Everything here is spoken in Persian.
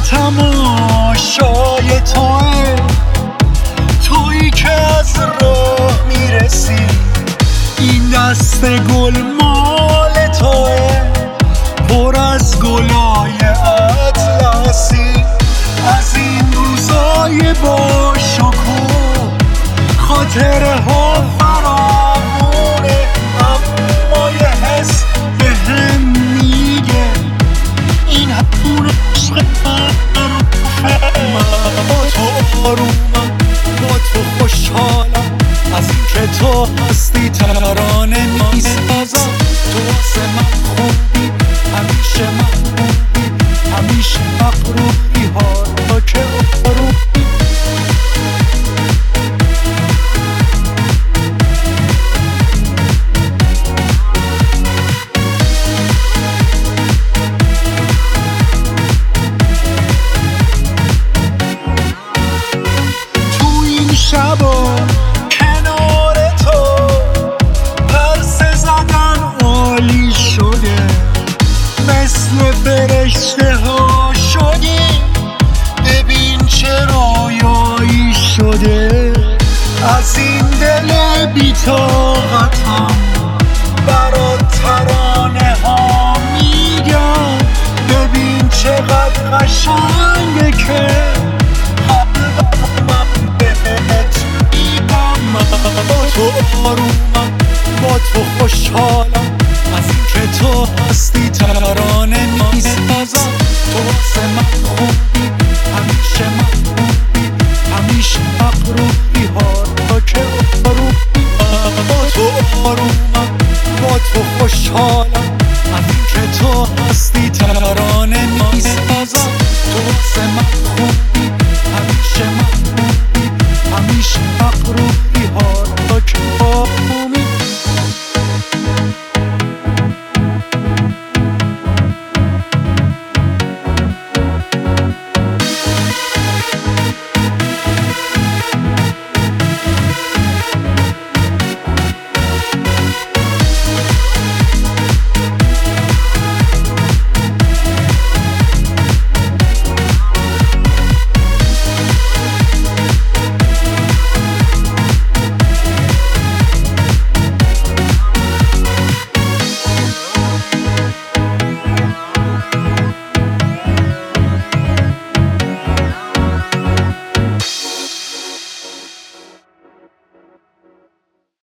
تماشای تویی که از راه میرسی. این دست گل مال توه، پر از گلای اطلسی. از این روزای با شکوه خاطره ها فرامونه، اما یه حس بهم میگه این همون عشق معروفه. من با تو آرومم، با تو خوشحالم، از این که تو هستی ترانه میسازم. تو واسه من خوبی، همیشه محبوبی، همیشه مغروری ها که آرومی. تو این شبا کنار تو پرسه زدن عالی شده، مثل فرشته ها شدی. ببین چه رویایی شده، از این دل بی‌طاقتم برات ترانه ها میگم. ببین چقدر قشنگه که قلبم بهت میگم. من با تو آرومم، با تو خوشحالم، از این که تو هستی ترانه